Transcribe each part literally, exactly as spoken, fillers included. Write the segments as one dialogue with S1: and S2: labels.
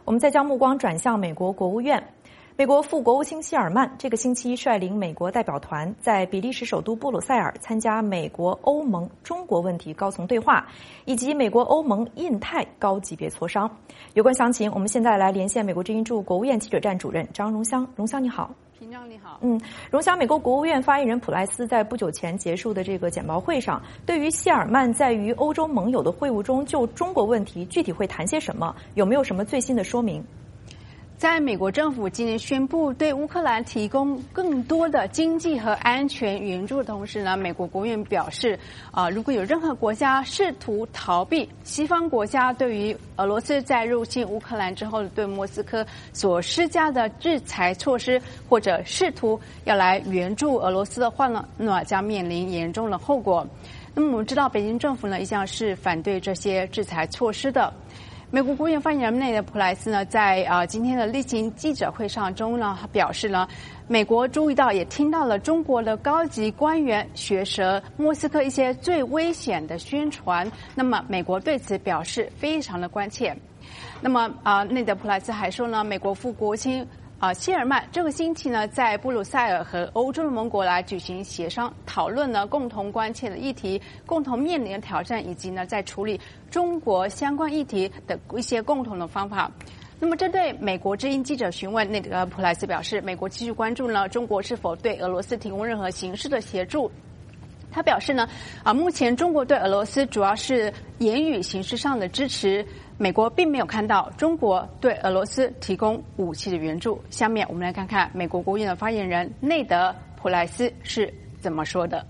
S1: 我们再将目光转向美国国务院。美国副国务卿希尔曼这个星期率领美国代表团在比利时首都布鲁塞尔参加美国欧盟中国问题高层对话，以及美国欧盟印太高级别磋商。有关详情，我们现在来连线美国之音驻国务院记者站主任张荣香。荣香你好。
S2: 平章你好。
S1: 嗯，荣香，美国国务院发言人普莱斯在不久前结束的这个简报会上，对于希尔曼在与欧洲盟友的会晤中就中国问题具体会谈些什么，有没有什么最新的说明？
S2: 在美国政府今年宣布对乌克兰提供更多的经济和安全援助的同时呢，美国国务院表示，啊、呃，如果有任何国家试图逃避西方国家对于俄罗斯在入侵乌克兰之后对莫斯科所施加的制裁措施，或者试图要来援助俄罗斯的话呢，那将面临严重的后果。那么我们知道，北京政府呢一向是反对这些制裁措施的。美国国务院发言人内的普莱斯呢，在啊、呃、今天的例行记者会上中呢表示呢，美国注意到也听到了中国的高级官员学舌莫斯科一些最危险的宣传，那么美国对此表示非常的关切。那么啊、呃，内德普莱斯还说呢，美国副国务卿啊，希尔曼这个星期呢，在布鲁塞尔和欧洲的盟国来举行协商，讨论呢共同关切的议题、共同面临的挑战，以及呢在处理中国相关议题的一些共同的方法。那么，针对美国之音记者询问，那个普莱斯表示，美国继续关注呢中国是否对俄罗斯提供任何形式的协助。他表示呢，啊，目前中国对俄罗斯主要是言语形式上的支持，美国并没有看到中国对俄罗斯提供武器的援助。下面我们来看看美国国务院的发言人内德普莱斯是怎么说的。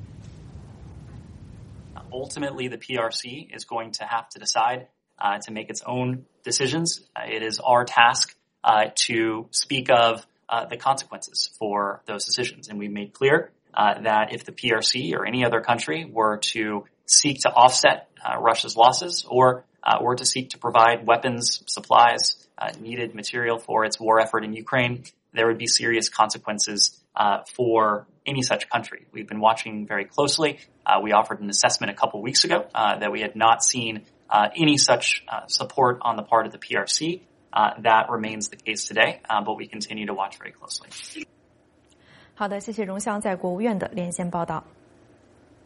S3: Ultimately, the P R C is going to have to decide uh, to make its own decisions. Uh, it is our task uh, to speak of uh, the consequences for those decisions, and we've made clear Uh, that if the P R C or any other country were to seek to offset uh, Russia's losses or uh, were to seek to provide weapons, supplies, uh, needed material for its war effort in Ukraine, there would be serious consequences uh, for any such country. We've been watching very closely. Uh, we offered an assessment a couple weeks ago uh, that we had not seen uh, any such uh, support on the part of the P R C. Uh, that remains the case today, uh, but we continue to watch very closely.
S1: 好的，谢谢荣香在国务院的连线报道。